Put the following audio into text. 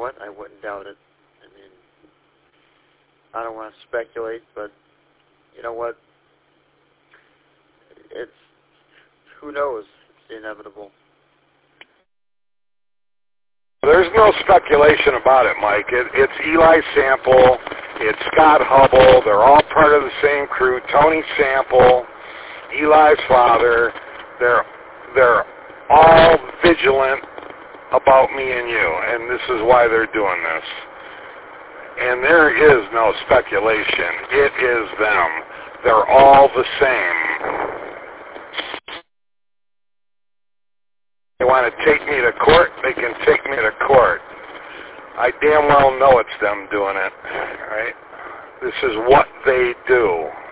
what? I wouldn't doubt it. I mean, I don't want to speculate, but you know what? It's, who knows? It's the inevitable. There's no speculation about it, Mike. It's Eli Sample. It's Scott Hubble. They're all part of the same crew. Tony Sample, Eli's father. They're all vigilant about me and you, and this is why they're doing this. And there is no speculation. It is them. They're all the same. They want to take me to court, they can take me to court. I damn well know it's them doing it, right? This is what they do.